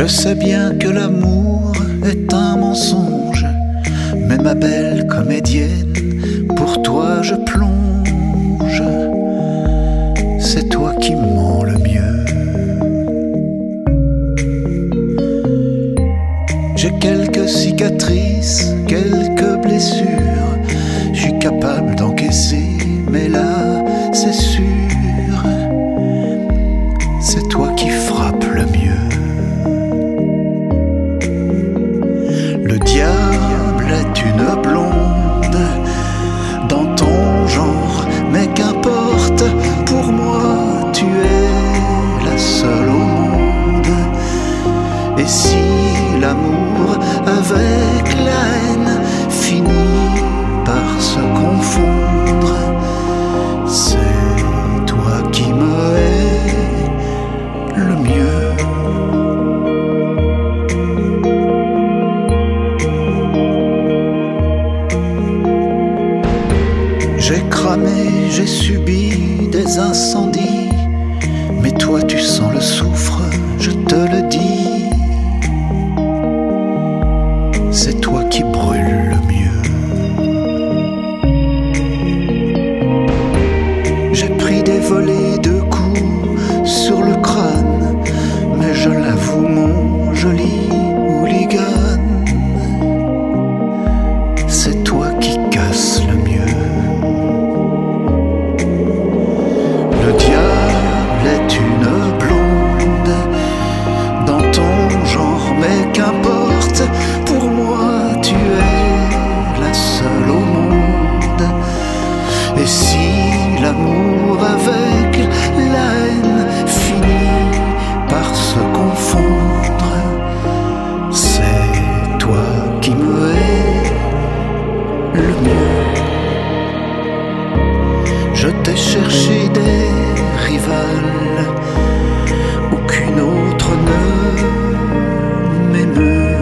sais bien que l'amour est un mensonge, mais ma belle comédienne, pour toi je plonge. C'est toi qui mens le mieux. J'ai quelques cicatrices, quelques blessures, je suis capable d'encaisser, mais là c'est sûr, c'est toi qui frappes le mieux. Le diable est une blonde dans ton genre, mais qu'importe, pour moi tu es la seule au monde. Et si l'amour avec la haine finit par se confondre, c'est toi qui me hais le mieux. J'ai cramé, j'ai subi des incendies, mais toi tu sens le soufre, je te le dis. C'est toi qui brûles le mieux. J'ai pris des volées de coups sur le crâne, mais je l'avoue mon joli hooligan, c'est toi qui casses le mieux. Le diable est une blonde dans ton genre, mais qu'importe, pour moi tu es la seule au monde. Et si l'amour avec la haine finit par se confondre, c'est toi qui me hais le mieux. Je t'ai cherché des rivales, aucune autre ne m'émeut.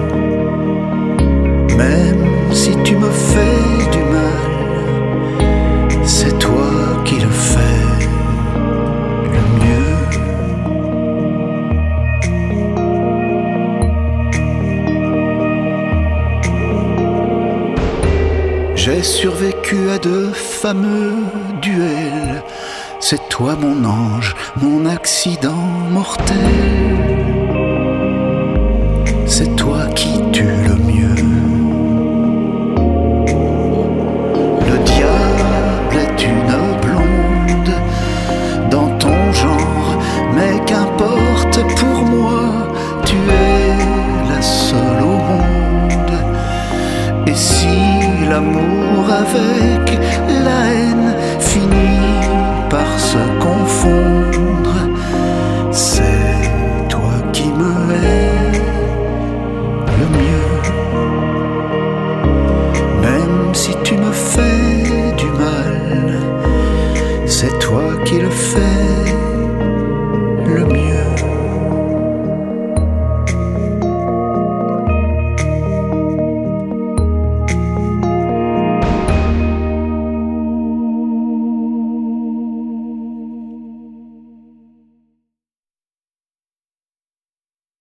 Même si tu me fais du mal, c'est toi qui le fais le mieux. J'ai survécu à de fameux duels, c'est toi mon ange, mon accident mortel. C'est toi qui tue le mieux. Le diable est une blonde dans ton genre, mais qu'importe, pour moi tu es la seule au monde. Et si l'amour avec